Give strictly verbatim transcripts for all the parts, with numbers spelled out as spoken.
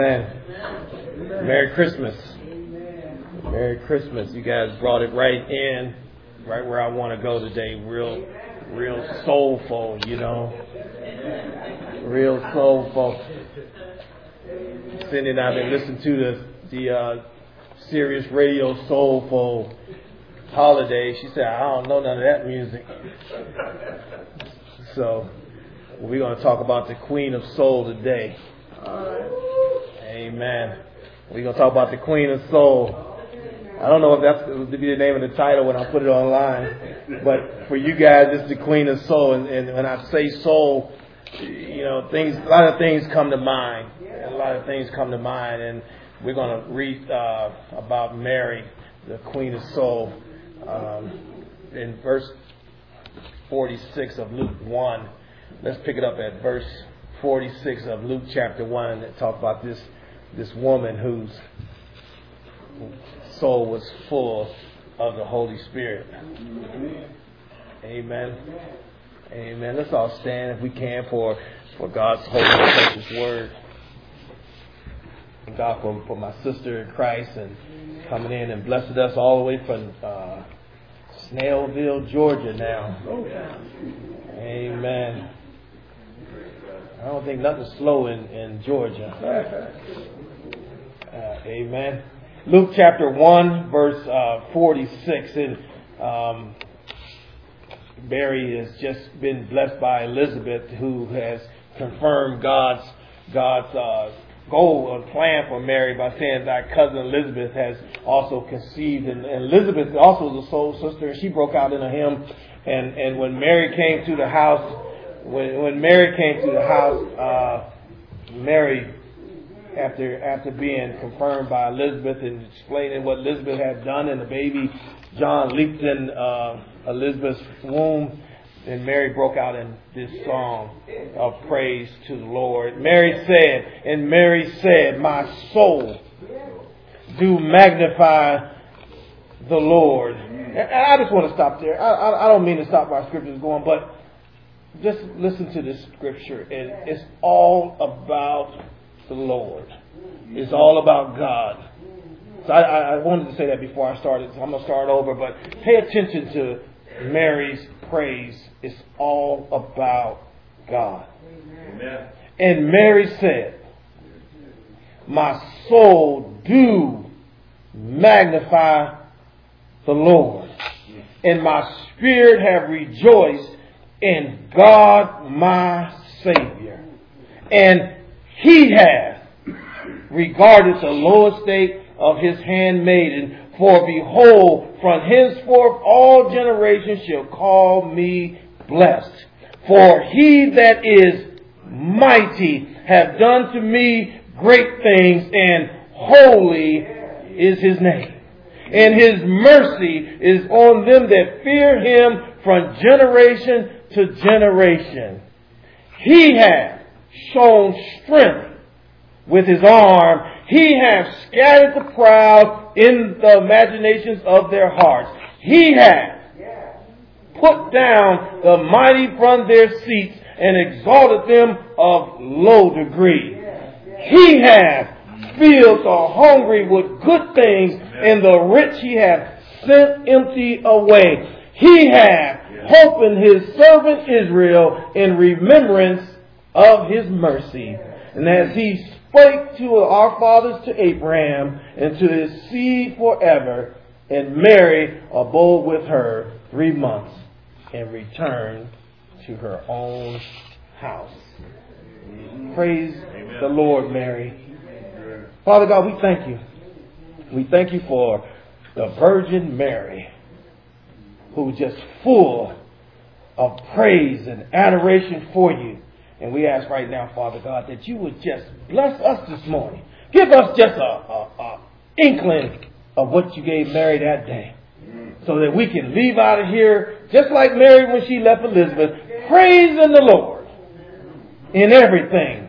Amen. Merry Christmas. Merry Christmas. You guys brought it right in, right where I want to go today. Real, real soulful, you know. Real soulful. Cindy and I have been listening to the, the uh, Sirius Radio Soulful Holiday. She said, I don't know none of that music. So, we're going to talk about the Queen of Soul today. Amen. We're going to talk about the Queen of Soul. I don't know if that's going to be the name of the title when I put it online, but for you guys, it's the Queen of Soul. And, and when I say soul, you know, things, a lot of things come to mind. A lot of things come to mind, and we're going to read uh, about Mary, the Queen of Soul, um, in verse forty-six of Luke one. Let's pick it up at verse forty-six of Luke chapter one and talk about this this woman whose soul was full of the Holy Spirit. Amen. Amen. Let's all stand if we can for, for God's holy and precious word. Thank God for, for my sister in Christ and coming in and blessing us all the way from uh, Snellville, Georgia now. Amen. I don't think nothing's slow in, in Georgia. Uh, amen. Luke chapter one, verse uh, forty-six. And um, Mary has just been blessed by Elizabeth, who has confirmed God's God's uh, goal and plan for Mary by saying that cousin Elizabeth has also conceived. And, and Elizabeth also was a soul sister, and she broke out in a hymn. And, and when Mary came to the house, When when Mary came to the house, uh, Mary, after after being confirmed by Elizabeth and explaining what Elizabeth had done, and the baby John leaped in uh, Elizabeth's womb, and Mary broke out in this song of praise to the Lord. Mary said, and Mary said, my soul do magnify the Lord. And I just want to stop there. I, I, I don't mean to stop my scriptures going, but just listen to this scripture, and it's all about the Lord. It's all about God. So I, I wanted to say that before I started, so I'm going to start over. But pay attention to Mary's praise. It's all about God. Amen. And Mary said, my soul do magnify the Lord, and my spirit have rejoiced in God my Savior. And He hath regarded the low estate of His handmaiden. For behold, from henceforth all generations shall call me blessed. For He that is mighty hath done to me great things, and holy is His name. And His mercy is on them that fear Him from generation to generation. He hath shown strength with His arm. He hath scattered the proud in the imaginations of their hearts. He hath put down the mighty from their seats and exalted them of low degree. He hath filled the hungry with good things, and the rich He hath sent empty away. He hath opened His servant Israel in remembrance of His mercy. And as He spake to our fathers, to Abraham, and to his seed forever. And Mary abode with her three months and returned to her own house. Praise Amen. The Lord, Mary. Father God, we thank you. We thank you for the Virgin Mary, who's just full of praise and adoration for you. And we ask right now, Father God, that you would just bless us this morning. Give us just a, a, a inkling of what you gave Mary that day, so that we can leave out of here just like Mary when she left Elizabeth, praising the Lord in everything.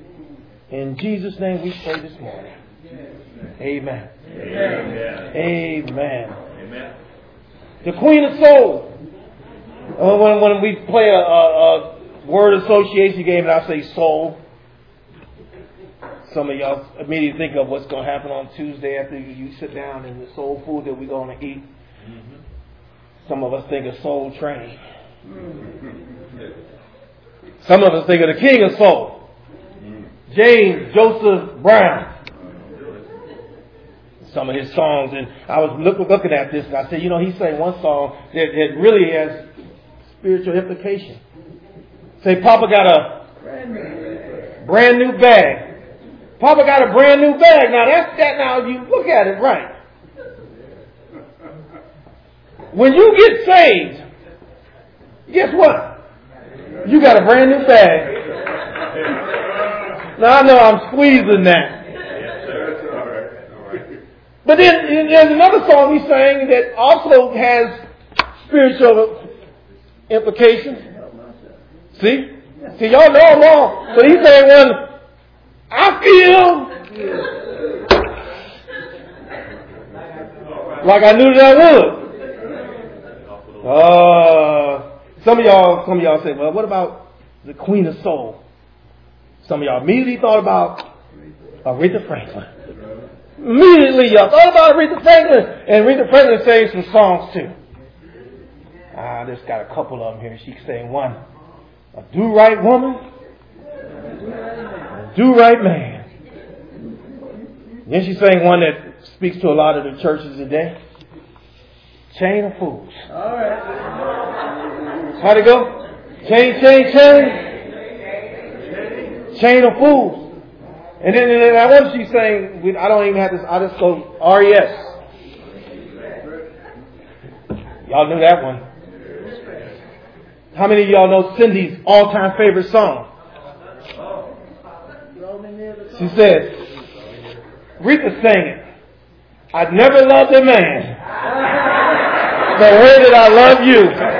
In Jesus' name we pray this morning. Amen. Amen. Amen. Amen. The Queen of Soul. Uh, when, when we play a, a, a word association game and I say soul, some of y'all immediately think of what's going to happen on Tuesday after you sit down and the soul food that we're going to eat. Mm-hmm. Some of us think of Soul Train. Mm-hmm. Some of us think of the King of Soul, mm-hmm. James Joseph Brown. Some of his songs, and I was look, looking at this, and I said, you know, he sang one song that, that really has spiritual implication. Say, Papa got a brand new, brand new bag. Papa got a brand new bag. Now that's that. Now if you look at it right, when you get saved, guess what? You got a brand new bag. Now I know I'm squeezing that. But then there's another song he sang that also has spiritual implications. See? See, y'all know them all. So he sang one, I feel like I knew that I would. Uh, some of y'all, some of y'all say, well, what about the Queen of Soul? Some of y'all immediately thought about Aretha Franklin. Immediately, y'all thought about Aretha Franklin, and Aretha Franklin sang some songs too. I just got a couple of them here. She sang one, a do-right woman, a do-right man. Then she sang one that speaks to a lot of the churches today. Chain of Fools. All right. How'd it go? Chain, chain, chain. Chain of Fools. And then, and then I want she saying, I don't even have to, I just go R E S. Y'all knew that one. How many of y'all know Cindy's all-time favorite song? She said, Rita sang it. I'd never loved a man the way that I love you.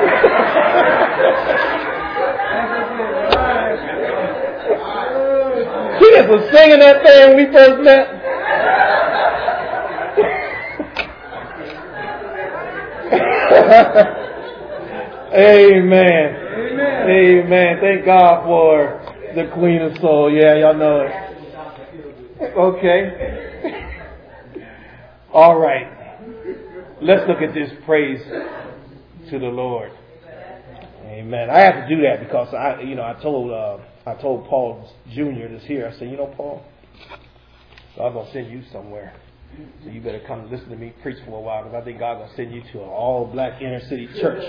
She just was singing that thing when we first met. Amen. Amen. Amen. Thank God for the Queen of Soul. Yeah, y'all know it. Okay. All right. Let's look at this praise to the Lord. Amen. I have to do that because I, you know, I told, uh, I told Paul Junior this here. I said, you know, Paul, God's gonna send you somewhere, so you better come listen to me preach for a while because I think God's gonna send you to an all-black inner city church.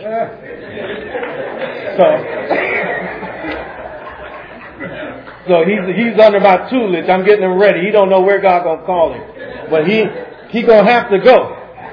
so, so he's he's under my tutelage. I'm getting him ready. He don't know where God's gonna call him, but he he gonna have to go.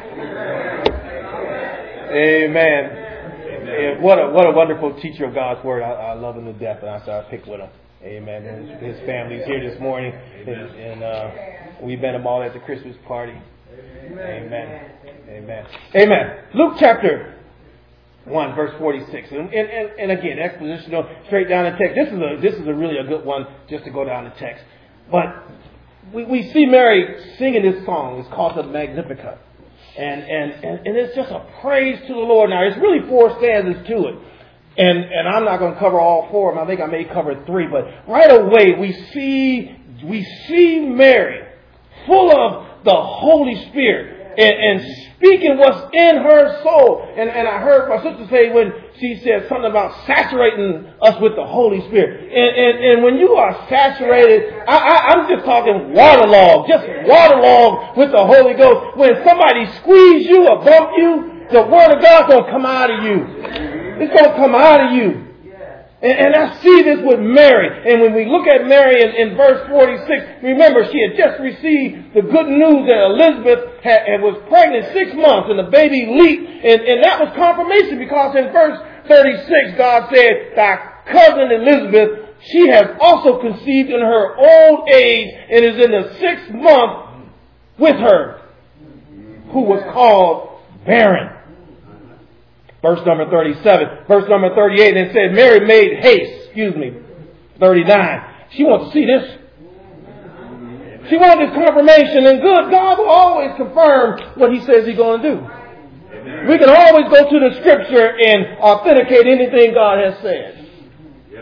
Amen. And what a what a wonderful teacher of God's word. I, I love him to death, and I said I pick with him. Amen. And his, his family's here this morning, and, and uh, we met them all at the Christmas party. Amen. Amen. Amen. Luke chapter one, verse forty-six, and and, and, and again, expositional, straight down the text. This is a this is a really a good one just to go down the text. But we we see Mary singing this song. It's called the Magnificat. And, and, and, and it's just a praise to the Lord. Now, it's really four stanzas to it. And, and I'm not going to cover all four of them. I think I may cover three. But right away, we see, we see Mary full of the Holy Spirit and, and speaking what's in her soul. And, and I heard my sister say when she said something about saturating us with the Holy Spirit. And, and, and when you are saturated, I, I, I'm just talking waterlogged, just waterlogged with the Holy Ghost. When somebody squeeze you or bump you, the Word of God's going to come out of you. It's going to come out of you. And, and I see this with Mary. And when we look at Mary in, in verse forty-six, remember she had just received the good news that Elizabeth had, had was pregnant six months and the baby leaped. And, and that was confirmation because in verse thirty-six, God said, thy cousin Elizabeth, she has also conceived in her old age and is in the sixth month with her, who was called barren. Verse number thirty-seven. Verse number thirty-eight. And it said, Mary made haste. Excuse me. thirty-nine. She wants to see this. She wanted this confirmation. And good, God will always confirm what He says He's going to do. We can always go to the Scripture and authenticate anything God has said.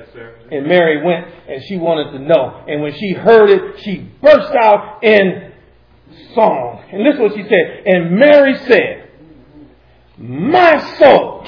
Yes, sir. And Mary went and she wanted to know. And when she heard it, she burst out in song. And listen what she said. And Mary said, my soul,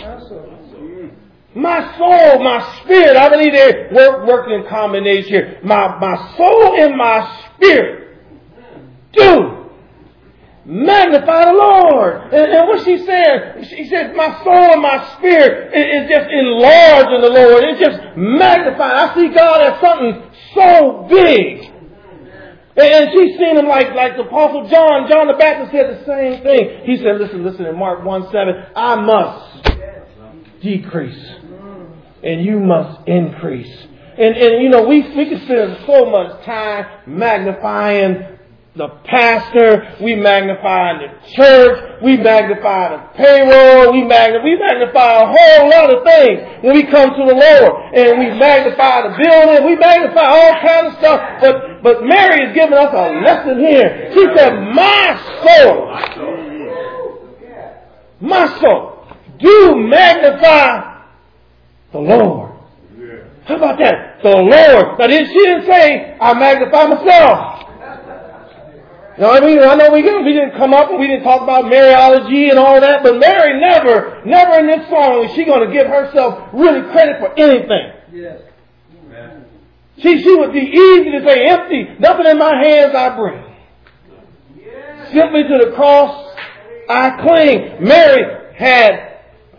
my soul, my spirit. I believe they work working in combination here. My, my soul and my spirit do magnify the Lord. And, and what she said, she said, my soul and my spirit is, is just enlarged in the Lord. It's just magnified. I see God as something so big. And, and she's seen him like, like the Apostle John. John the Baptist said the same thing. He said, listen, listen, in Mark one seven, I must decrease and you must increase. And, and you know, we, we can spend so much time magnifying the pastor, we magnify the church, we magnify the payroll, we magnify, we magnify a whole lot of things when we come to the Lord. And we magnify the building, we magnify all kinds of stuff. But, but Mary is giving us a lesson here. She said, my soul, my soul, do magnify the Lord. How about that? The Lord. Now, she didn't say, I magnify myself. You know what I mean? I know we didn't, we didn't come up and we didn't talk about Mariology and all that, but Mary never, never in this song is she going to give herself really credit for anything. Yes. Amen. She, she would be easy to say, empty, nothing in my hands I bring. Yes. Simply to the cross I cling. Mary had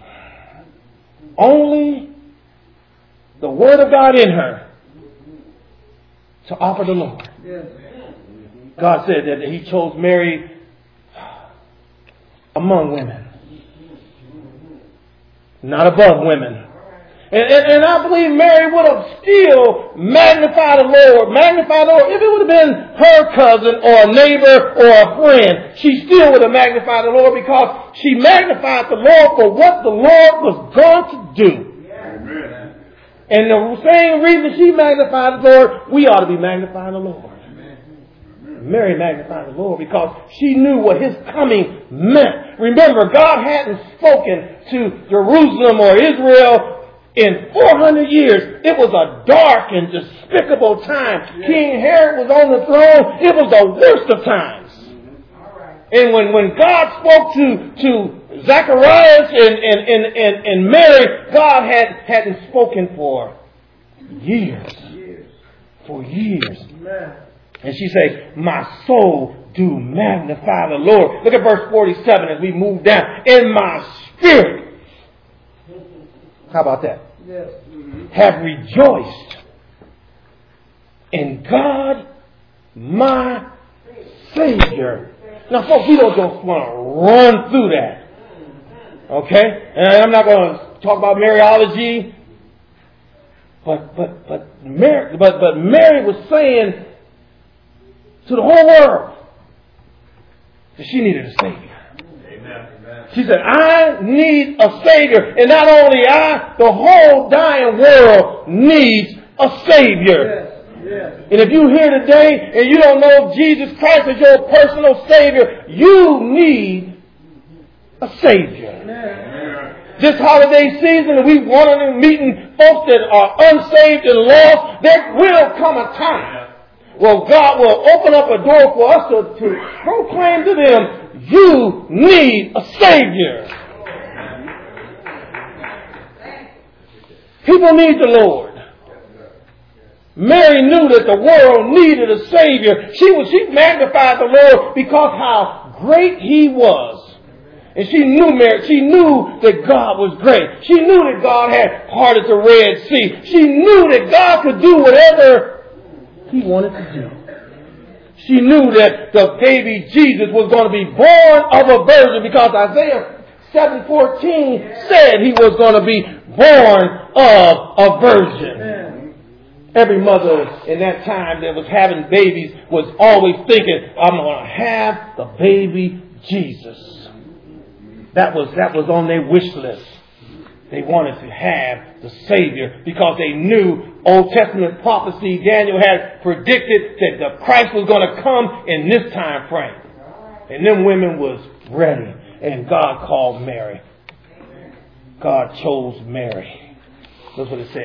only the Word of God in her to offer the Lord. Yes. God said that He chose Mary among women, not above women. And, and, and I believe Mary would have still magnified the Lord, magnified the Lord. If it would have been her cousin or a neighbor or a friend, she still would have magnified the Lord because she magnified the Lord for what the Lord was going to do. Amen. And the same reason she magnified the Lord, we ought to be magnifying the Lord. Mary magnified the Lord because she knew what His coming meant. Remember, God hadn't spoken to Jerusalem or Israel in four hundred years. It was a dark and despicable time. Yeah. King Herod was on the throne. It was the worst of times. Mm-hmm. Right. And when, when God spoke to, to Zacharias and, and, and, and, and Mary, God had, hadn't spoken for years. years. For years. Amen. And she say, my soul do magnify the Lord. Look at verse forty-seven as we move down. In my spirit. How about that? Yes. Have rejoiced in God, my Savior. Now, folks, we don't just want to run through that. Okay? And I'm not going to talk about Mariology. But, but, but, Mary, but, but Mary was saying to the whole world that she needed a Savior. Amen. She said, I need a Savior. And not only I, the whole dying world needs a Savior. Yes. Yes. And if you're here today and you don't know Jesus Christ as your personal Savior, you need a Savior. Amen. This holiday season, we want to be meeting folks that are unsaved and lost. There will come a time well, God will open up a door for us to, to proclaim to them, you need a Savior. People need the Lord. Mary knew that the world needed a Savior. She was, she magnified the Lord because how great He was. And she knew Mary, she knew that God was great. She knew that God had parted the Red Sea. She knew that God could do whatever He wanted to do. She knew that the baby Jesus was going to be born of a virgin because Isaiah seven fourteen said He was going to be born of a virgin. Amen. Every mother in that time that was having babies was always thinking, I'm going to have the baby Jesus. That was, that was on their wish list. They wanted to have the Savior because they knew Old Testament prophecy. Daniel had predicted that the Christ was going to come in this time frame. And them women was ready. And God called Mary. God chose Mary. That's what it says.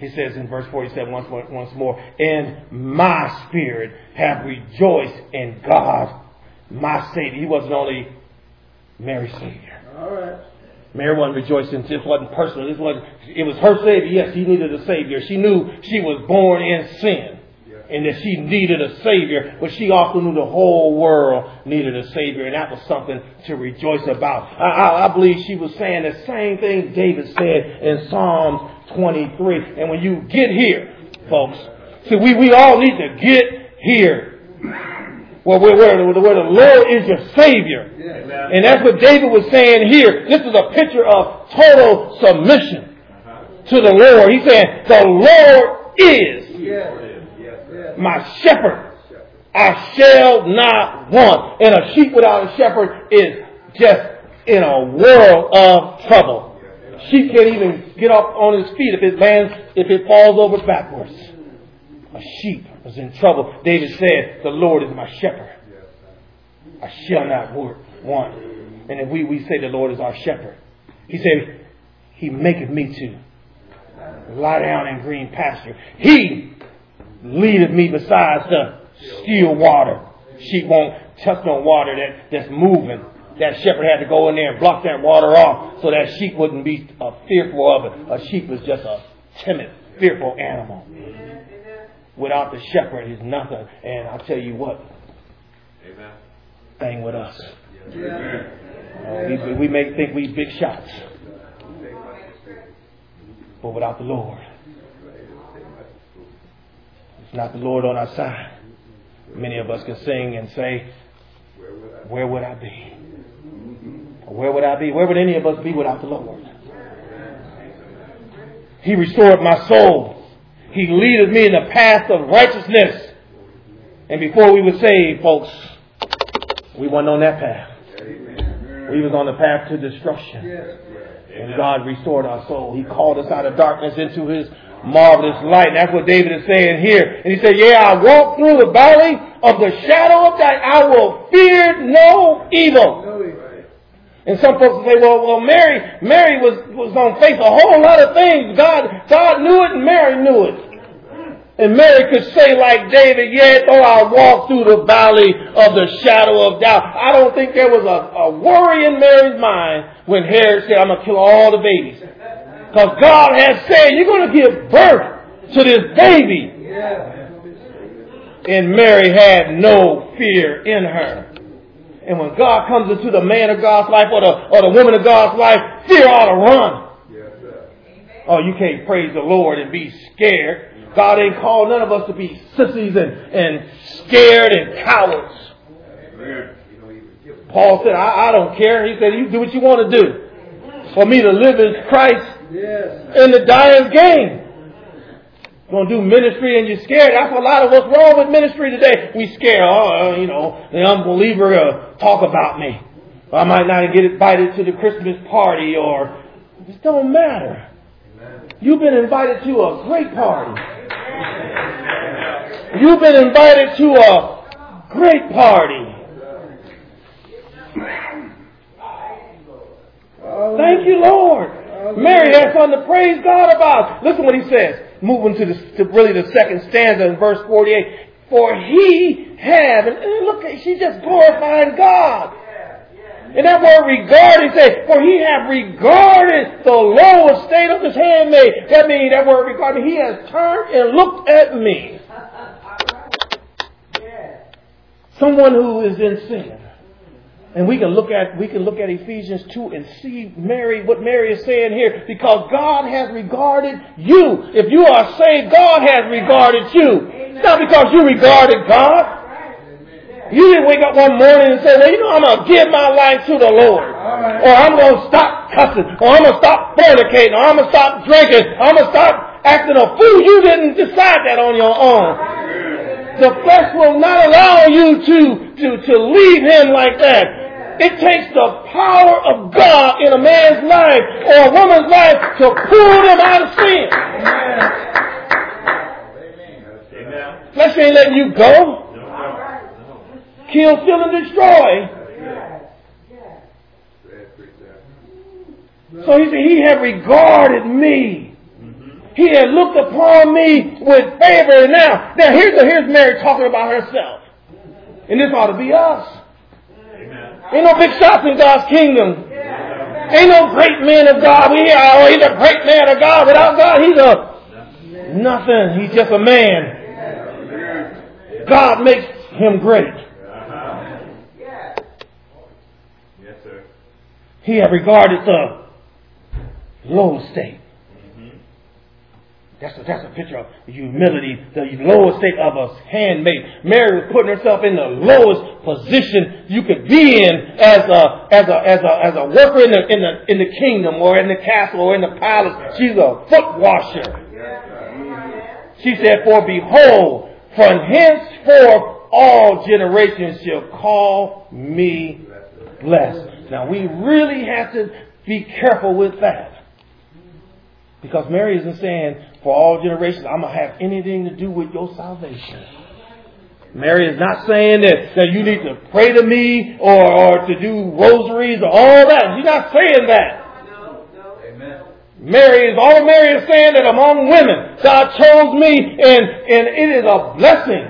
He says in verse forty-seven once more, once more, and my spirit have rejoiced in God, my Savior. He wasn't only Mary's Savior. All right. Mary wasn't rejoicing. This wasn't personal. This wasn't, it was her Savior. Yes, she needed a Savior. She knew she was born in sin and that she needed a Savior, but she also knew the whole world needed a Savior, and that was something to rejoice about. I, I, I believe she was saying the same thing David said in Psalms twenty-three. And when you get here, folks, see, we, we all need to get here. Where, where, where, where the Lord is your Savior. Yeah. And that's what David was saying here. This is a picture of total submission to the Lord. He's saying, the Lord is yeah. my shepherd. I shall not want. And a sheep without a shepherd is just in a world of trouble. Sheep can't even get up on his feet if it lands, if it falls over backwards. A sheep was in trouble. David said, the Lord is my shepherd. I shall not want. And if we, we say the Lord is our shepherd, he said, he maketh me to lie down in green pasture. He leadeth me beside the still water. Sheep won't touch no water that, that's moving. That shepherd had to go in there and block that water off so that sheep wouldn't be uh, fearful of it. A sheep is just a timid, fearful animal. Without the shepherd is nothing. And I'll tell you what. Amen. Thing with us. Yeah. Uh, we, we may think we big shots. But without the Lord. It's not the Lord on our side. Many of us can sing and say, where would I be? Where would I be? Where would any of us be without the Lord? He restored my soul. He leadeth me in the path of righteousness. And before we were saved, folks, we weren't on that path. We was on the path to destruction. And God restored our soul. He called us out of darkness into His marvelous light. And that's what David is saying here. And he said, yeah, I walk through the valley of the shadow of death. I will fear no evil. And some folks say, well, well, Mary, Mary was, was going to face a whole lot of things. God, God knew it and Mary knew it. And Mary could say like David, yea, though I walk through the valley of the shadow of doubt. I don't think there was a, a worry in Mary's mind when Herod said, I'm going to kill all the babies. Because God has said, you're going to give birth to this baby. And Mary had no fear in her. And when God comes into the man of God's life or the, or the woman of God's life, fear ought to run. Oh, you can't praise the Lord and be scared. God ain't called none of us to be sissies and, and scared and cowards. Paul said, I, I don't care. He said, you do what you want to do. For me to live is Christ and to die is gain. Going to do ministry and you're scared. That's what a lot of what's wrong with ministry today. We scared. Oh, you know, the unbeliever will talk about me. Or I might not get invited to the Christmas party, or it don't matter. You've been invited to a great party. You've been invited to a great party. Thank you, Lord. Mary has something to praise God about. Listen what he says. Moving to, the, to really the second stanza in verse forty-eight. For he have, and look, she's just glorifying God. And that word regard, he said, for he have regarded the low estate of his handmaid. That means that word regard, he has turned and looked at me. Someone who is in sin. And we can look at we can look at Ephesians two and see Mary, what Mary is saying here, because God has regarded you. If you are saved, God has regarded you. It's not because you regarded God. You didn't wake up one morning and say, well, you know, I'm going to give my life to the Lord. Or I'm going to stop cussing. Or I'm going to stop fornicating. Or I'm going to stop drinking. Or I'm going to stop acting a fool. You didn't decide that on your own. The flesh will not allow you to, to, to leave Him like that. It takes the power of God in a man's life or a woman's life to pull them out of sin. Amen. Flesh ain't letting you go. Kill, steal, and destroy. So he said, he have regarded me. He had looked upon me with favor. Now, now here's, here's Mary talking about herself. And this ought to be us. Amen. Ain't no big shots in God's kingdom. Yeah. Ain't no great man of God. We hear, oh, he's a great man of God. Without God, he's a nothing. He's just a man. God makes him great. Yes, sir. He had regarded the low estate. That's a, that's a picture of humility, the low estate of a handmaid. Mary was putting herself in the lowest position you could be in as a as a as a as a worker in the in the in the kingdom or in the castle or in the palace. She's a foot washer. She said, "For behold, from henceforth all generations shall call me blessed." Now we really have to be careful with that. Because Mary isn't saying, for all generations, I'm going to have anything to do with your salvation. Mary is not saying that, that you need to pray to me or, or to do rosaries or all that. She's not saying that. No, no. Amen. Mary is, all Mary is saying that among women, God chose me and, and it is a blessing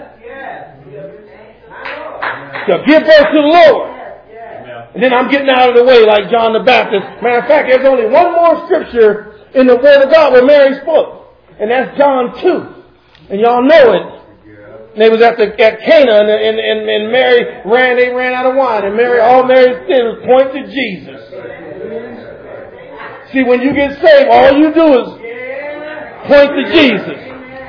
to give birth to the Lord. And then I'm getting out of the way like John the Baptist. Matter of fact, there's only one more scripture in the Word of God where Mary spoke. And that's John two. And y'all know it. And they was at the at Cana and, and, and, and Mary ran, they ran out of wine. And Mary, all Mary did was point to Jesus. See, when you get saved, all you do is point to Jesus.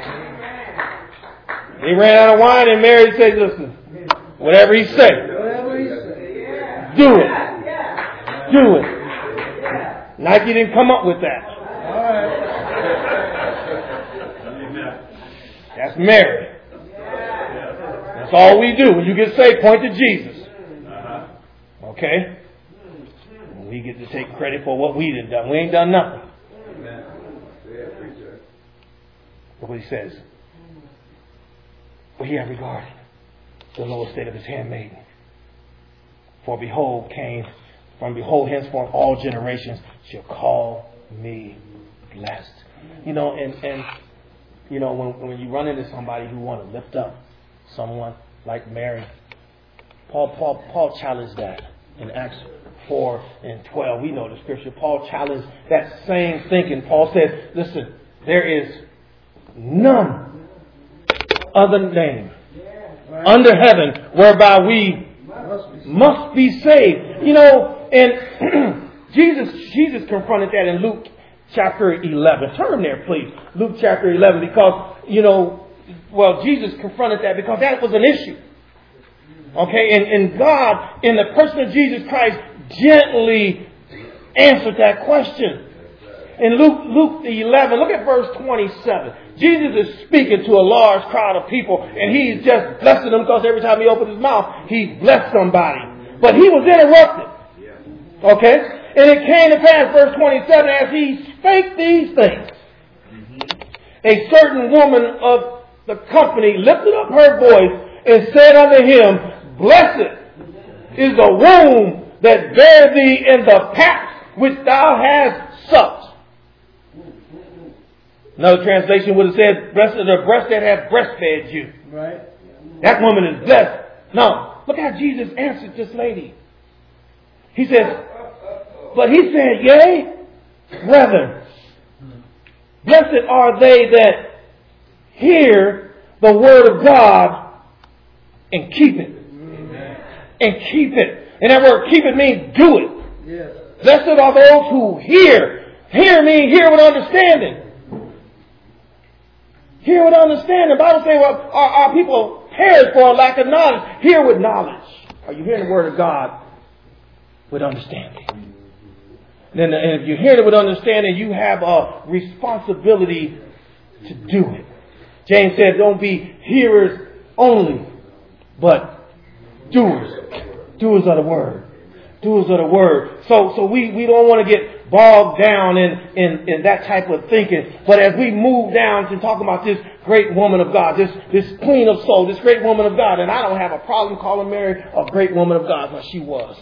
They ran out of wine and Mary said, listen, whatever he said, do it. Do it. Nike didn't come up with that. That's Mary. That's all we do. When you get saved, point to Jesus. Okay? We get to take credit for what we done done. We ain't done nothing. Look what he says. For he had regarded the low estate of his handmaiden. For behold came, from behold henceforth all generations shall call me blessed. You know, and, and you know, when, when you run into somebody who want to lift up someone like Mary, Paul, Paul, Paul challenged that in Acts four and twelve. We know the scripture. Paul challenged that same thinking. Paul said, listen, there is none other name under heaven whereby we must be saved. You know, and Jesus, Jesus confronted that in Luke chapter eleven. Turn there, please. Luke chapter eleven, because, you know, well, Jesus confronted that because that was an issue. Okay, and, and God, in the person of Jesus Christ, gently answered that question. In Luke, Luke eleven, look at verse twenty-seven. Jesus is speaking to a large crowd of people, and he's just blessing them because every time he opens his mouth, he blessed somebody. But he was interrupted. Okay? And it came to pass, verse twenty-seven, as he spake these things, a certain woman of the company lifted up her voice and said unto him, Blessed is the womb that bare thee in the paps which thou hast sucked. Another translation would have said, Blessed is the breast that hath breastfed you. Right. That woman is blessed. Now, look how Jesus answered this lady. He says, but he said, Yea, brethren, blessed are they that hear the word of God and keep it. Amen. And keep it. And that word keep it means do it. Yes. Blessed are those who hear. Hear means hear with understanding. Hear with understanding. The Bible says, well, our, our people perish for a lack of knowledge. Hear with knowledge. Are you hearing the word of God with understanding? Then, and if you hear it with understanding, you have a responsibility to do it. James said, don't be hearers only, but doers. Doers of the word. Doers of the word. So, so we, we don't want to get bogged down in, in, in that type of thinking. But as we move down to talk about this great woman of God, this, this queen of soul, this great woman of God, and I don't have a problem calling Mary a great woman of God, but she was.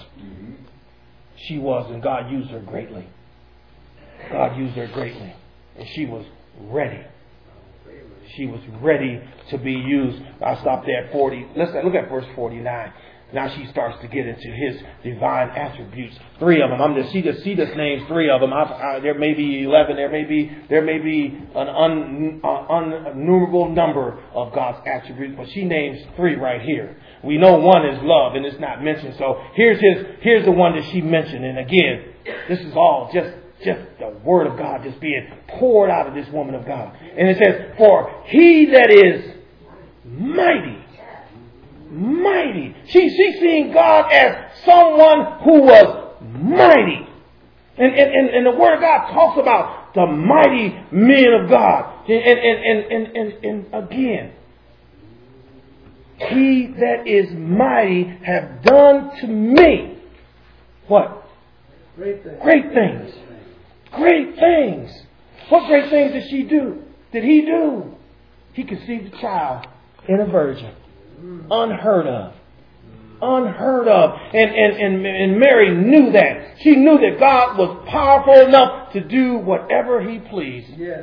She was, and God used her greatly. God used her greatly. And she was ready. She was ready to be used. I stopped there at forty. Let's look at verse forty-nine. Now she starts to get into his divine attributes. Three of them. I'm just she just she just names three of them. I, I, there may be eleven. There may be there may be an un, un, innumerable number of God's attributes, but she names three right here. We know one is love, and it's not mentioned. So here's his here's the one that she mentioned. And again, this is all just just the word of God just being poured out of this woman of God. And it says, "For he that is mighty." Mighty. She, she's seeing God as someone who was mighty. And, and, and, and the Word of God talks about the mighty men of God. And, and, and, and, and, and again, he that is mighty have done to me what? Great things. Great things. Great things. What great things did she do? Did he do? He conceived a child in a virgin. Unheard of. Unheard of. And, and, and, and Mary knew that. She knew that God was powerful enough to do whatever he pleased. Yes.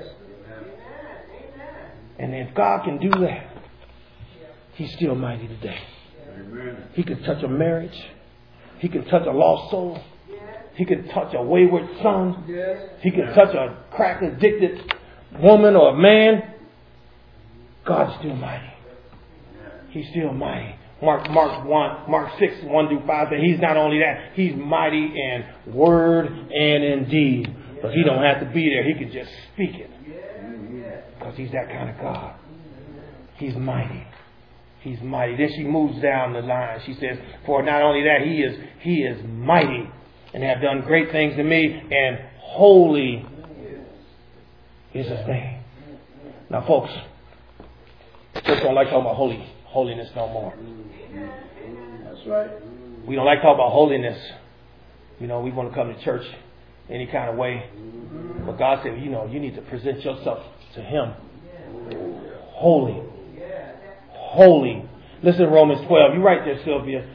And if God can do that, he's still mighty today. Amen. He can touch a marriage. He can touch a lost soul. He can touch a wayward son. Yes. He can touch a crack addicted woman or a man. God's still mighty. He's still mighty. Mark, Mark one, Mark six, one through five says he's not only that, he's mighty in word and in deed. But he don't have to be there. He can just speak it. Because he's that kind of God. He's mighty. He's mighty. Then she moves down the line. She says, for not only that, he is he is mighty and have done great things to me, and holy is his name. Now folks, just don't like talking about holy. Holiness no more. That's right. We don't like talking about holiness. You know, we want to come to church any kind of way. But God said, you know, you need to present yourself to him. Holy. Holy. Listen to Romans twelve. You right there, Sylvia.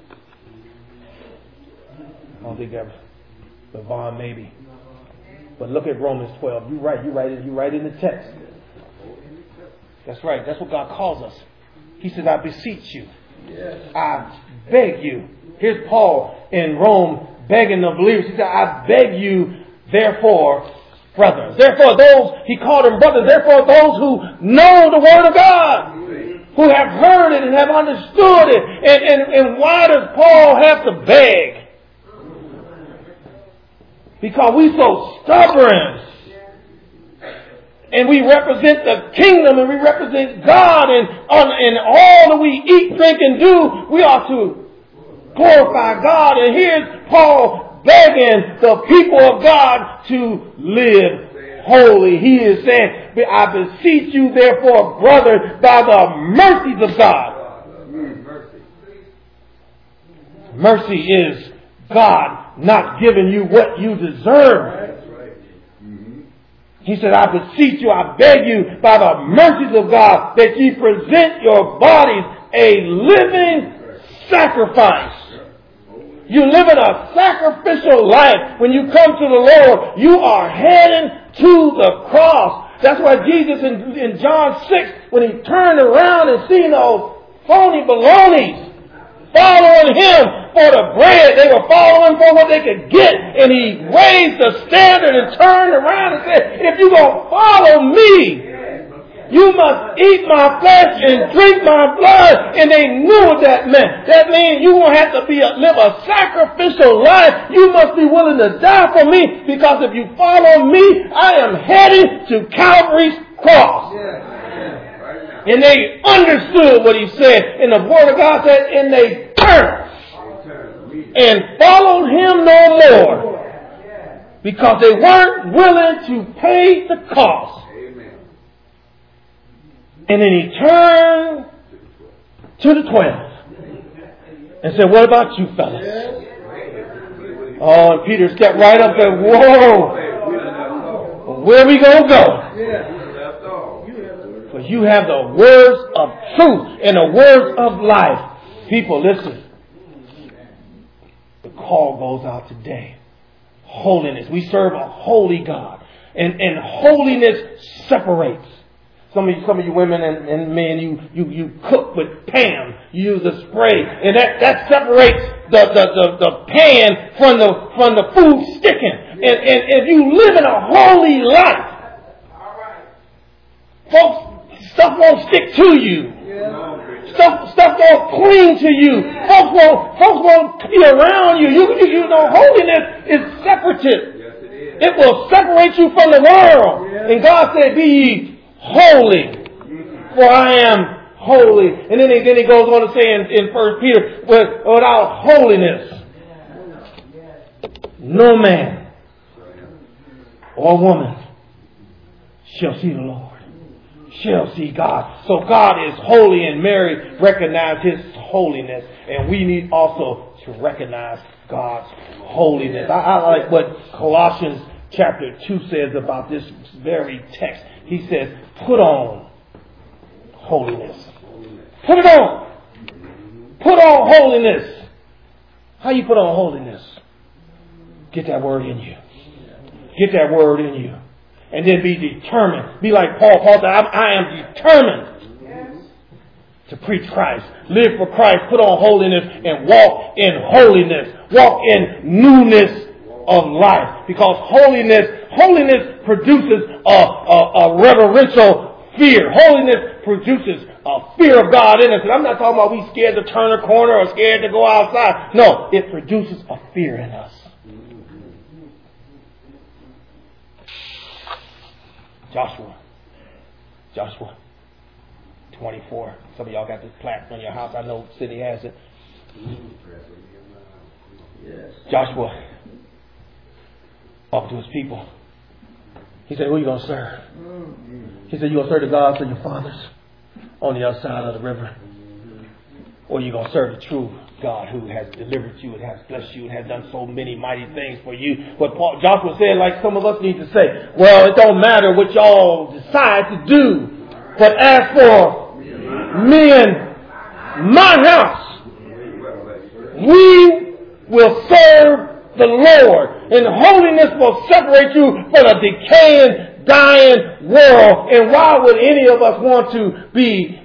I don't think that was Levon, maybe. But look at Romans twelve. You right. You right. You right in the text. That's right. That's what God calls us. He says, I beseech you. Yes. I beg you. Here's Paul in Rome begging the believers. He said, I beg you, therefore, brothers. Therefore, those, he called them brothers. Therefore, those who know the word of God, who have heard it and have understood it. And, and, and why does Paul have to beg? Because we so stubborn. And we represent the kingdom and we represent God, and on and all that we eat, drink, and do, we ought to glorify God. And here's Paul begging the people of God to live holy. He is saying, I beseech you therefore, brothers, by the mercies of God. Mercy is God not giving you what you deserve. He said, I beseech you, I beg you, by the mercies of God, that ye present your bodies a living sacrifice. You live in a sacrificial life. When you come to the Lord, you are heading to the cross. That's why Jesus in, in John six, when he turned around and seen those phony balonies following him for the bread. They were following for what they could get. And he raised the standard and turned around and said, if you're going to follow me, you must eat my flesh and drink my blood. And they knew what that meant. That means you're going to have to be a, live a sacrificial life. You must be willing to die for me. Because if you follow me, I am headed to Calvary's cross. And they understood what he said. And the word of God said, and they turned and followed him no more. Because they weren't willing to pay the cost. And then he turned to the twelve and said, what about you fellas? Oh, and Peter stepped right up there. Whoa. Where are we going to go? For you have the words of truth and the words of life. People, listen. The call goes out today. Holiness. We serve a holy God. And, and holiness separates. Some of you, some of you women and, and men, you, you, you cook with Pam. You use a spray. And that, that separates the, the, the, the pan from the, from the food sticking. And, and if you live in a holy life, folks, stuff won't stick to you. Stuff, stuff won't cling to you. Folks won't, folks won't be around you. You, you, you know, holiness is separative. It will separate you from the world. And God said, be ye holy, for I am holy. And then he, then he goes on to say in, in First Peter, without holiness, no man or woman shall see the Lord, shall see God. So God is holy, and Mary recognized His holiness, and we need also to recognize God's holiness. I, I like what Colossians chapter two says about this very text. He says, put on holiness. Put it on. Put on holiness. How you put on holiness? Get that word in you. Get that word in you. And then be determined. Be like Paul. Paul said, I, I am determined to preach Christ. Live for Christ. Put on holiness and walk in holiness. Walk in newness of life. Because holiness, holiness produces a, a, a reverential fear. Holiness produces a fear of God in us. And I'm not talking about we scared to turn a corner or scared to go outside. No, it produces a fear in us. Joshua. Joshua twenty-four. Some of y'all got this plaque on your house. I know the city has it. Joshua talked to his people. He said, who are you going to serve? He said, you're going to serve the gods of your fathers on the other side of the river. Or you're going to serve the true God who has delivered you and has blessed you and has done so many mighty things for you. But Paul, Joshua said, like some of us need to say, well, it don't matter what y'all decide to do. But as for me and my house, we will serve the Lord. And holiness will separate you from a decaying, dying world. And why would any of us want to be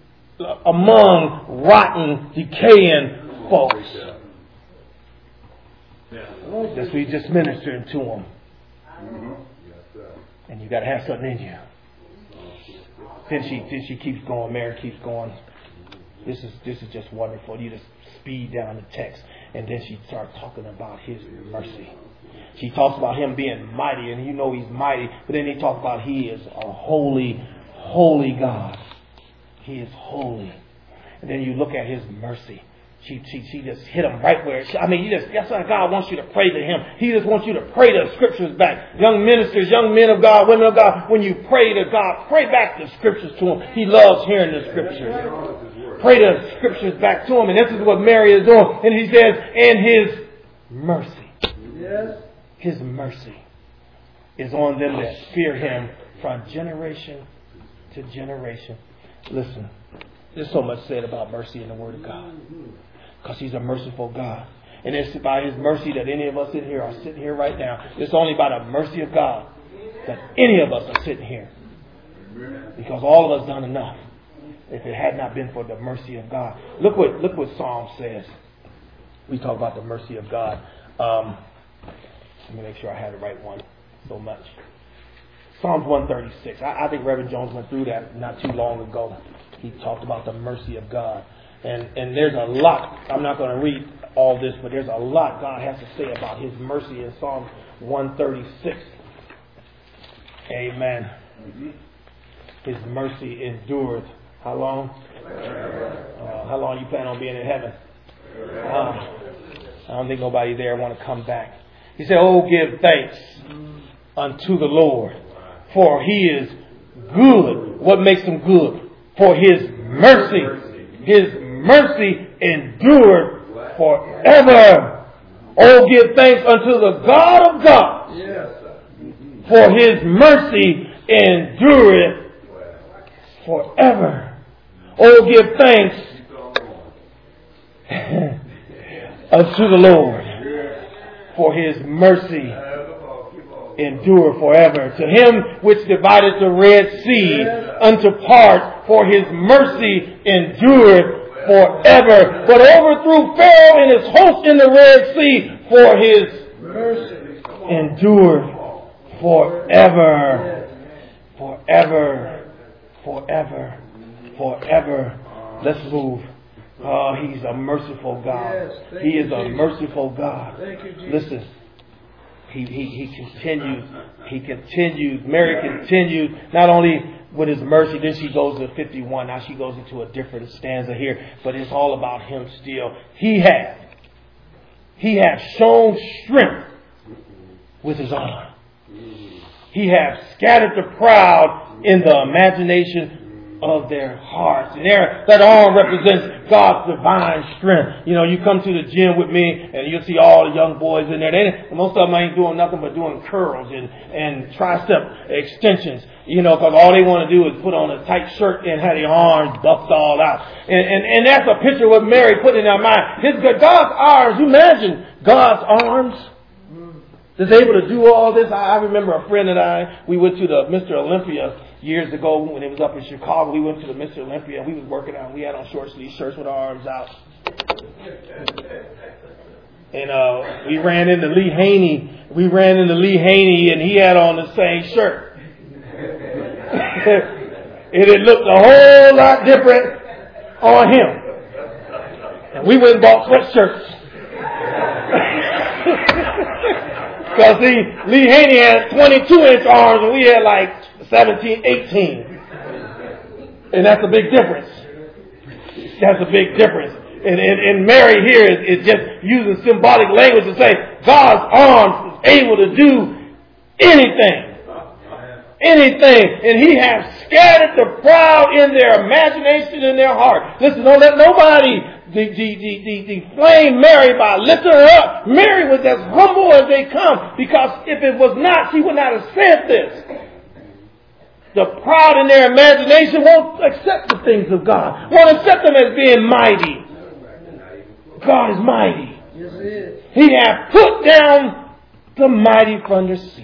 among rotten, decaying folks? Just we just ministering to them. And you got to have something in you. Then she, then she keeps going. Mary keeps going. This is this is just wonderful. You just speed down the text. And then she starts talking about His mercy. She talks about Him being mighty, and you know He's mighty. But then He talks about He is a holy, holy God. He is holy. And then you look at His mercy. She she she just hit him right where. She, I mean, you just that's why God wants you to pray to Him. He just wants you to pray the Scriptures back. Young ministers, young men of God, women of God, when you pray to God, pray back the Scriptures to Him. He loves hearing the Scriptures. Pray the Scriptures back to Him, and this is what Mary is doing. And He says, and His mercy, yes, His mercy is on them that fear Him from generation to generation. Listen, there's so much said about mercy in the Word of God. Because He's a merciful God. And it's by His mercy that any of us in here are sitting here right now. It's only by the mercy of God that any of us are sitting here. Because all of us done enough. If it had not been for the mercy of God. Look what look what Psalm says. We talk about the mercy of God. Um, let me make sure I have the right one so much. Psalms one thirty-six. I, I think Reverend Jones went through that not too long ago. He talked about the mercy of God. And and there's a lot. I'm not going to read all this, but there's a lot God has to say about His mercy in Psalm one thirty-six. Amen. Mm-hmm. His mercy endureth. How long? Uh, how long you plan on being in heaven? Uh, I don't think nobody there want to come back. He said, oh, give thanks unto the Lord, for He is good. What makes Him good? For His mercy. His mercy endureth forever. Oh, give thanks unto the God of gods, for His mercy endureth forever. Oh, give thanks unto the Lord, for His mercy endure forever. To him which divided the Red Sea unto part, for his mercy endureth forever. But overthrew Pharaoh and his host in the Red Sea, for his mercy endureth forever. Forever. Forever. Forever. Let's move. Oh, he's a merciful God. He is a merciful God. Listen. He, he, he continues. He continues. Mary continues. Not only with his mercy, then she goes to fifty-one. Now she goes into a different stanza here. But it's all about him still. He has. He has shown strength with his arm. He has scattered the proud in the imagination of their hearts. And there, that arm represents God's divine strength. You know, you come to the gym with me and you'll see all the young boys in there. They, most of them ain't doing nothing but doing curls and, and tricep extensions. You know, because all they want to do is put on a tight shirt and have their arms buffed all out. And, and, and that's a picture of what Mary put in her mind. His, God's arms, you imagine God's arms is able to do all this. I, I remember a friend and I, we went to the Mister Olympia years ago when it was up in Chicago. We went to the Mister Olympia and we was working out. We had on short sleeve shirts with our arms out. And uh, we ran into Lee Haney. We ran into Lee Haney and he had on the same shirt. And it looked a whole lot different on him. And we went and bought sweatshirts. Because see, Lee Haney had twenty-two inch arms and we had like seventeen, eighteen. And that's a big difference. That's a big difference. And, and, and Mary here is, is just using symbolic language to say God's arms is able to do anything. Anything. And he has scattered the proud in their imagination and their heart. Listen, don't let nobody de- de- de- de- deflame Mary by lifting her up. Mary was as humble as they come, because if it was not, she would not have said this. The proud in their imagination won't accept the things of God. Won't accept them as being mighty. God is mighty. Yes, he is. He hath put down the mighty from their seats.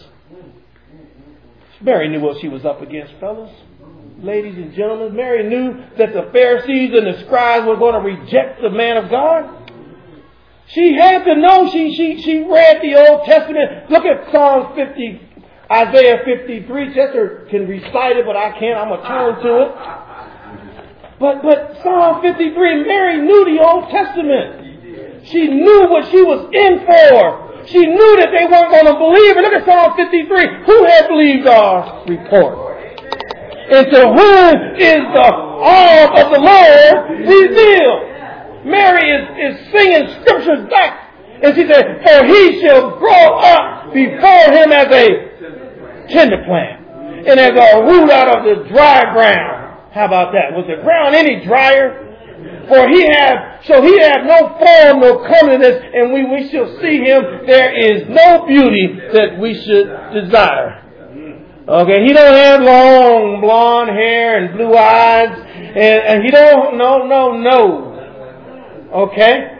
Mary knew what she was up against, fellas. Ladies and gentlemen, Mary knew that the Pharisees and the scribes were going to reject the man of God. She had to know. She, she, she read the Old Testament. Look at Psalm fifty. Isaiah fifty-three, Chester can recite it, but I can't. I'm going to turn to it. But, but Psalm fifty-three, Mary knew the Old Testament. She knew what she was in for. She knew that they weren't going to believe it. Look at Psalm fifty-three. Who had believed our report? And to whom is the arm of the Lord revealed? Mary is, is singing scriptures back. And she said, for he shall grow up before him as a tender plant, and as a root out of the dry ground. How about that? Was the ground any drier? For he had, so he had no form, no comeliness, and when we shall see him, there is no beauty that we should desire. Okay, he don't have long blonde hair and blue eyes, and, and he don't, no, no, no. Okay?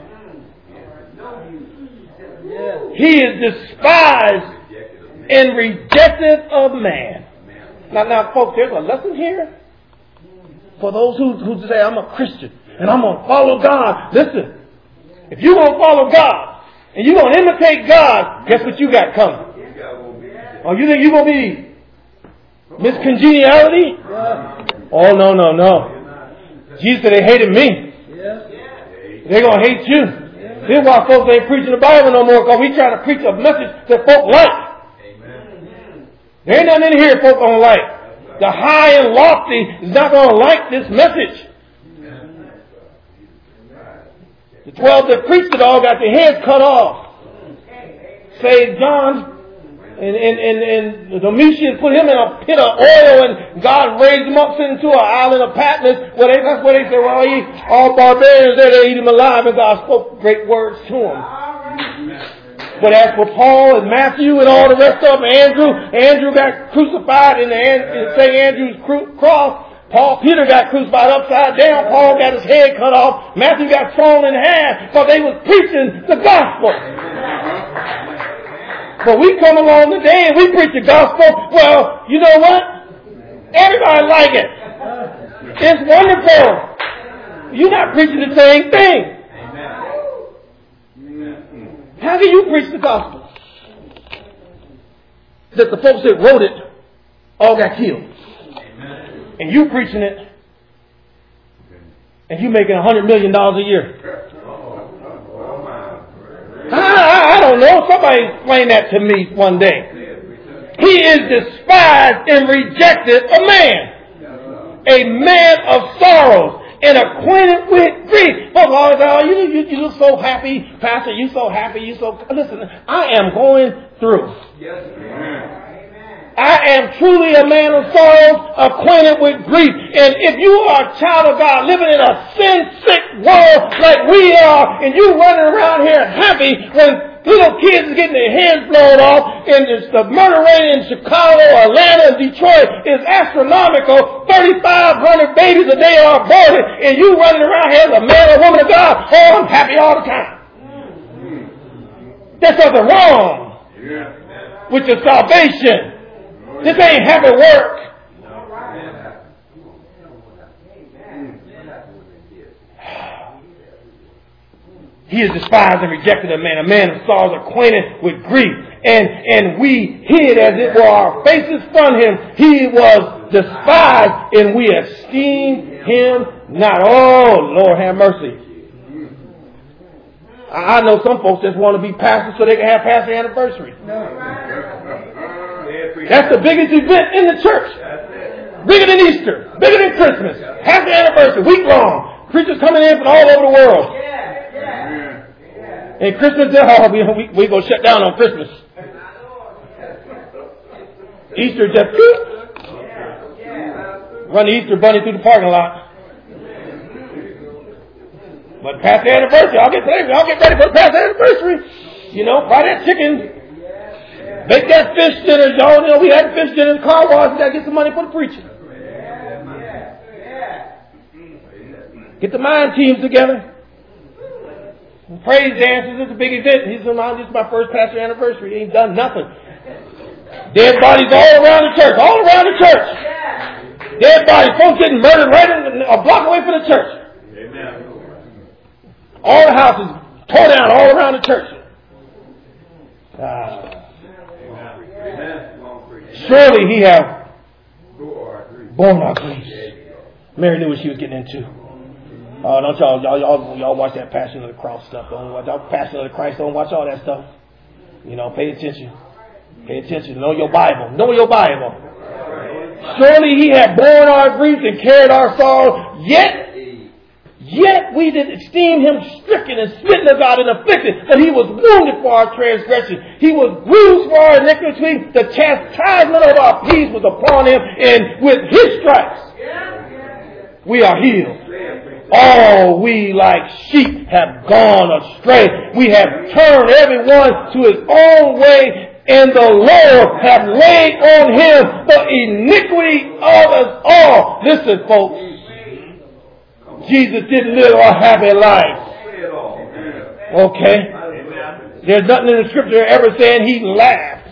He is despised and rejected of man. Now, now, folks, there's a lesson here for those who, who say, I'm a Christian and I'm going to follow God. Listen, if you're going to follow God and you're going to imitate God, guess what you got coming? Oh, you think you're going to be Miss Congeniality? Oh, no, no, no. Jesus said they hated me. They're going to hate you. This is why folks ain't preaching the Bible no more, because we try to preach a message that folk like. There ain't nothing in here folk don't like. The high and lofty is not going to like this message. The twelve that preached it all got their heads cut off. Saved John. And, and, and, and Domitian put him in a pit of oil, and God raised him up, sent him to an island of Patmos. Well, they, that's where they said, well, he, all barbarians there, they eat him alive, and God spoke great words to him. But as for Paul and Matthew and all the rest of them, Andrew, Andrew got crucified in the in Saint Andrew's cross. Paul, Peter got crucified upside down. Paul got his head cut off. Matthew got thrown in half, because they was preaching the gospel. But we come along today and we preach the gospel. Well, you know what? Everybody like it. It's wonderful. You're not preaching the same thing. How can you preach the gospel that the folks that wrote it all got killed? And you preaching it and you making a hundred million dollars a year? I, I, I don't know. Somebody explain that to me one day. He is despised and rejected a man. A man of sorrows and acquainted with grief. Folks always say, oh, you, you, you look so happy, Pastor, you so happy, you so... Listen, I am going through. I am truly a man of sorrows, acquainted with grief. And if you are a child of God living in a sin-sick world like we are, and you running around here happy when little kids are getting their heads blown off, and it's the murder rate in Chicago, Atlanta, and Detroit is astronomical. thirty-five hundred babies a day are aborted, and you running around here as a man or woman of God. Oh, I'm happy all the time. There's something wrong with your salvation. This ain't happy work. He is despised and rejected a man, a man of sorrows, acquainted with grief. And, and we hid as it were our faces from him. He was despised and we esteemed him not. Oh, Lord have mercy. I know some folks just want to be pastors so they can have pastor anniversary. That's the biggest event in the church. Bigger than Easter. Bigger than Christmas. Happy anniversary. Week long. Preachers coming in from all over the world. And Christmas, oh, we, we, we go shut down on Christmas. Easter just run the Easter bunny through the parking lot. But past the anniversary, I'll get ready. I'll get ready for the past anniversary. You know, fry that chicken. Make that fish dinner, y'all. You know, we had fish dinner in the car wash. We got to get some money for the preacher. Get the mind teams together. Praise dances. It's a big event. He's on, this is my first pastor anniversary. He ain't done nothing. Dead bodies all around the church. All around the church. Dead bodies. Folks getting murdered right in, a block away from the church. All the houses tore down all around the church. Uh, Surely he have borne our griefs. Mary knew what she was getting into. Oh, don't y'all, y'all, y'all, y'all watch that Passion of the Cross stuff. Don't watch y'all Passion of the Christ. Don't watch all that stuff. You know, pay attention. Pay attention. Know your Bible. Know your Bible. Surely he had borne our griefs and carried our sorrow. Yet, yet we did esteem him stricken and smitten of God and afflicted. But he was wounded for our transgression. He was bruised for our iniquity. The chastisement of our peace was upon him. And with his stripes, we are healed. All we like sheep have gone astray. We have turned everyone to his own way, and the Lord hath laid on him the iniquity of us all. Listen, folks. Jesus didn't live a happy life. Okay? There's nothing in the scripture ever saying he laughed.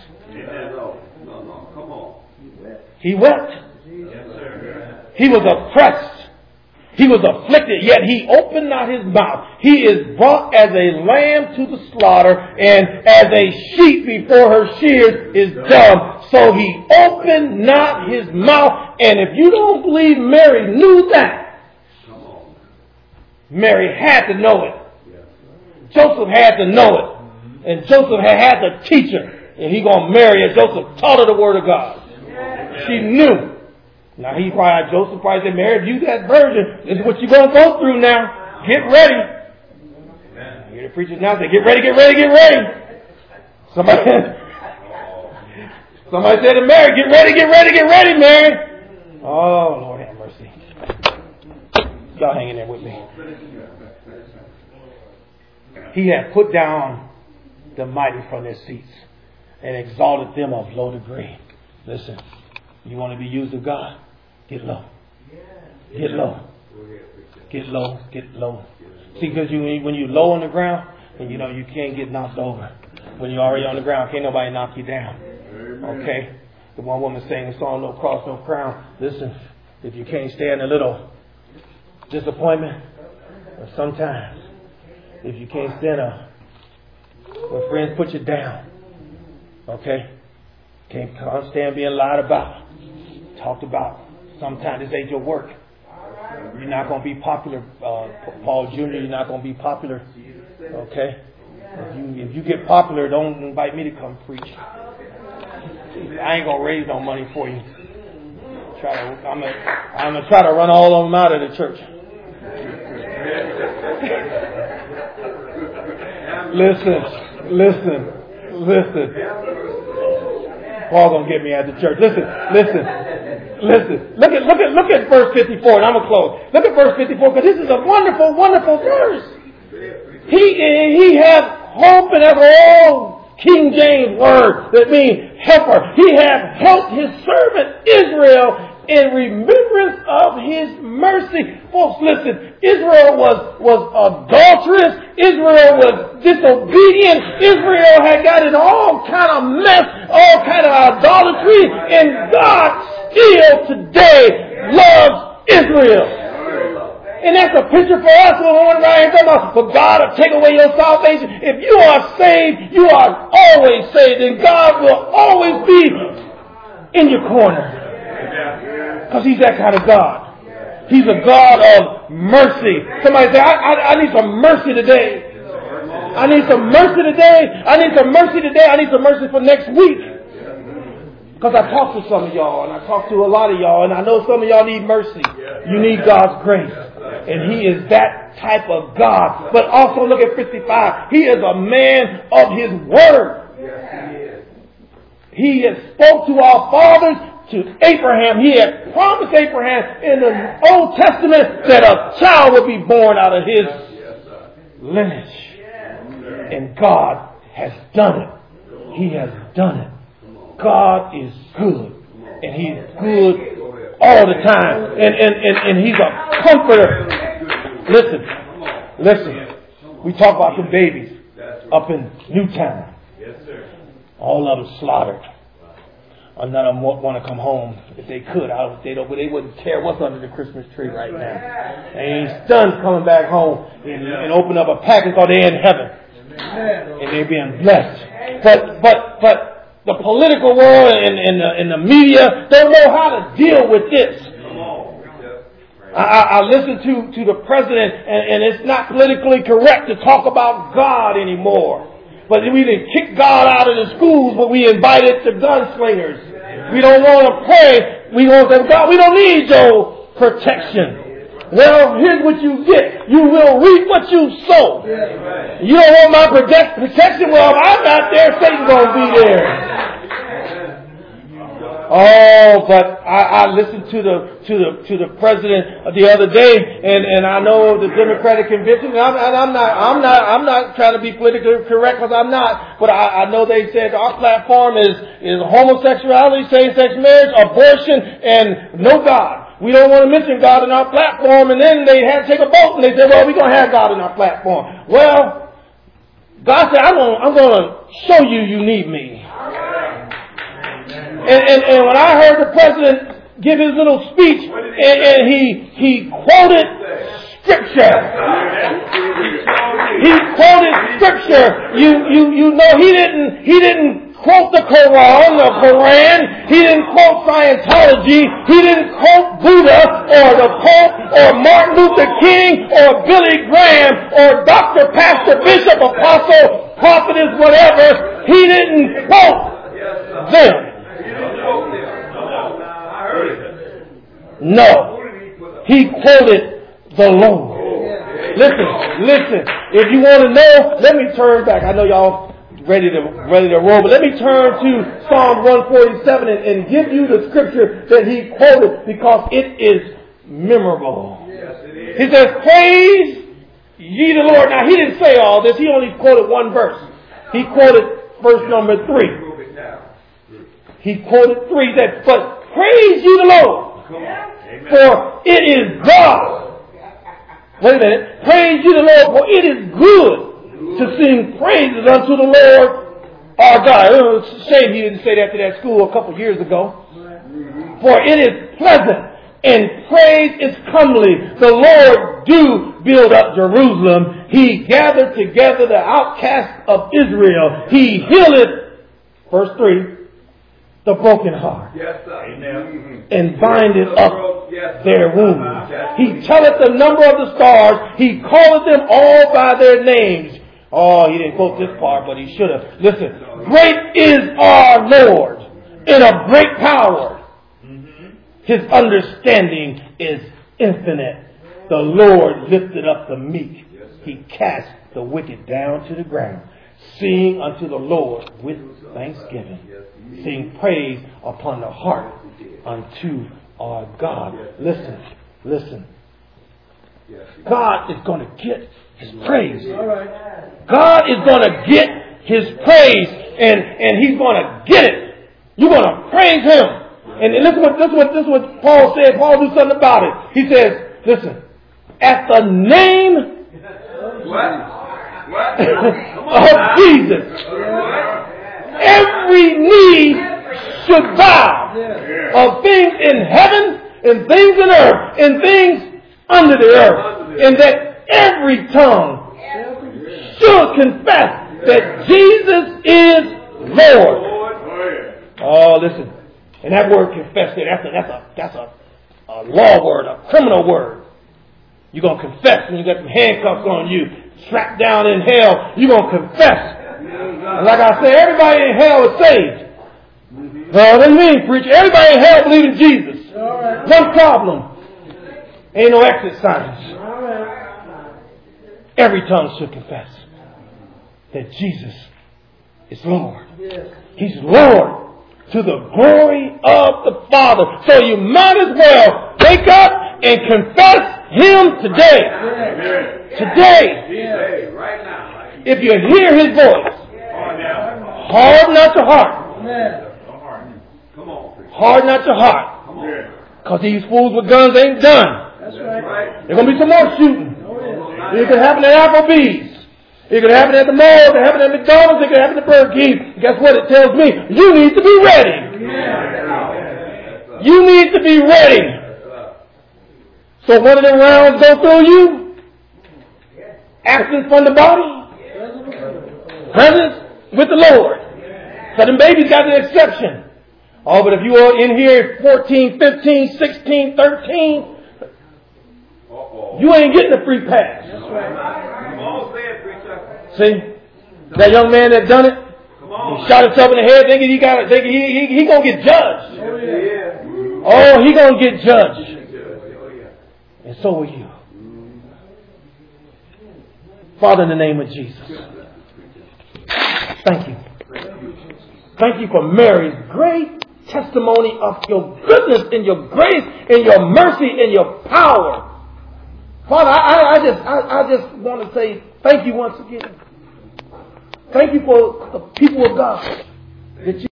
He wept. He was oppressed. He was afflicted, yet he opened not his mouth. He is brought as a lamb to the slaughter, and as a sheep before her shears is dumb. So he opened not his mouth. And if you don't believe Mary knew that, Mary had to know it. Joseph had to know it. And Joseph had had to teach her. And he going to marry her. Joseph taught her the word of God. She knew. Now he probably, Joseph probably said, Mary, if you that virgin, this is what you're going to go through now. Get ready. I hear the preachers now say, get ready, get ready, get ready. Somebody, somebody said to Mary, get ready, get ready, get ready, Mary. Oh, Lord have mercy. Y'all hang in there with me. He had put down the mighty from their seats and exalted them of low degree. Listen, you want to be used of God? Get low. Get low. Get low. Get low. See, because you, when you're low on the ground, and you know you can't get knocked over. When you're already on the ground, can't nobody knock you down. Okay? The one woman sang the song, No Cross, No Crown. Listen, if you can't stand a little disappointment, or sometimes, if you can't stand a, when friends put you down, okay? Can't stand being lied about, talked about. Sometimes this ain't your work. You're not going to be popular, uh, Paul Junior You're not going to be popular, okay? If you if you get popular, don't invite me to come preach. I ain't gonna raise no money for you. Try to, I'm gonna I'm gonna try to run all of them out of the church. Listen, listen, listen. Paul gonna get me at the church. Listen, listen, listen. Look at look at look at verse fifty-four, and I'm gonna close. Look at verse fifty-four, because this is a wonderful, wonderful verse. He he has hope in every old King James word that means helper. He hath helped his servant Israel in remembrance of his mercy. Folks, listen, Israel was, was adulterous. Israel was disobedient. Israel had got in all kind of mess, all kind of idolatry, and God still today loves Israel. And that's a picture for us when we're right talking about, but God will take away your salvation. If you are saved, you are always saved, and God will always be in your corner. Because He's that kind of God. He's a God of mercy. Somebody say, I, I, I need some mercy today. I need some mercy today. I need some mercy today. I need some mercy for next week. Because I talked to some of y'all, and I talked to a lot of y'all, and I know some of y'all need mercy. You need God's grace. And He is that type of God. But also look at fifty-five. He is a man of His word. He has spoke to our fathers, to Abraham. He had promised Abraham in the Old Testament that a child would be born out of his lineage. And God has done it. He has done it. God is good. And He's good all the time. And, and, and, and He's a comforter. Listen, listen. We talk about some babies up in Newtown. All of them slaughtered. None of them want to come home if they could. I, they don't, but they wouldn't care what's under the Christmas tree right now. And he's stunned coming back home and, and open up a package because they're in heaven. And they're being blessed. But, but, but, the political world and, and, the, and the media don't know how to deal with this. I, I, I listen to, to the president, and, and it's not politically correct to talk about God anymore. But we didn't kick God out of the schools, but we invited the gunslingers. We don't want to pray. We want to say, God, we don't need your protection. Well, here's what you get. You will reap what you sow. You don't want my protect, protection? Well, if I'm not there, Satan's going to be there. Oh, but I, I listened to the to the to the president the other day, and, and I know the Democratic convention. And I'm, and I'm not I'm not I'm not trying to be politically correct because I'm not. But I, I know they said our platform is is homosexuality, same-sex marriage, abortion, and no God. We don't want to mention God in our platform. And then they had to take a vote, and they said, well, we're going to have God in our platform. Well, God said, I'm going I'm going to show you you need me. And, and, and when I heard the president give his little speech, and, and he he quoted scripture. He quoted scripture. You you you know he didn't he didn't quote the Quran, the Quran. He didn't quote Scientology. He didn't quote Buddha or the Pope or Martin Luther King or Billy Graham or Doctor Pastor Bishop Apostle Prophetess whatever. He didn't quote them. No. He quoted the Lord. Listen, listen. If you want to know, let me turn back. I know y'all ready to ready to roll, but let me turn to Psalm one forty-seven and, and give you the scripture that he quoted because it is memorable. He says, praise ye the Lord. Now, he didn't say all this. He only quoted one verse. He quoted verse number three. He quoted three. He said, but praise ye the Lord. For it is God. Wait a minute. Praise ye the Lord, for it is good to sing praises unto the Lord our God. Oh, it's a shame he didn't say that to that school a couple of years ago. For it is pleasant and praise is comely. The Lord do build up Jerusalem. He gathered together the outcasts of Israel. He healeth, verse three, the broken heart. Yes, sir. Amen. And bindeth up their wounds. He telleth the number of the stars. He calleth them all by their names. Oh, he didn't quote this part, but he should have. Listen. Great is our Lord in a great power. His understanding is infinite. The Lord lifted up the meek. He cast the wicked down to the ground. Sing unto the Lord with thanksgiving. Sing praise upon the harp unto our God. Listen, listen. God is going to get His praise. God is going to get His praise, and, and He's going to get it. You're going to praise Him. And listen what, this, is what, this is what Paul said. Paul do something about it. He says, listen, at the name What? What? of Jesus, every knee should bow, of things in heaven and things in earth and things under the earth, and that every tongue should confess that Jesus is Lord. Oh, listen. And that word confess there, that's a, that's a, that's a, a law word, a criminal word. You're going to confess when you got some handcuffs on you, strapped down in hell. You're going to confess. And like I say, everybody in hell is saved. Well, what do you mean, preacher? Everybody in hell believes in Jesus. One problem. Ain't no exit signs. Every tongue should confess that Jesus is Lord. He's Lord to the glory of the Father. So you might as well wake up and confess Him today. Today. If you hear His voice, harden not your heart. Harden not your heart. Because these fools with guns ain't done. There's going to be some more shooting. It could happen at Applebee's. It could happen at the mall. It could happen at McDonald's. It could happen at Burger King. Guess what? It tells me you need to be ready. You need to be ready. So one of them rounds go through you. Absence from the body. Presence with the Lord. So them babies got an exception. Oh, but if you are in here fourteen, fifteen, sixteen, thirteen, you ain't getting a free pass. See? That young man that done it, he shot himself in the head thinking he got it, thinking he, he, he gonna get judged. Oh, he gonna get judged. And so will you. Father, in the name of Jesus, thank you. Thank you for Mary's great testimony of your goodness and your grace and your mercy and your power. Father, I, I, I just I, I just want to say thank you once again. Thank you for the people of God that you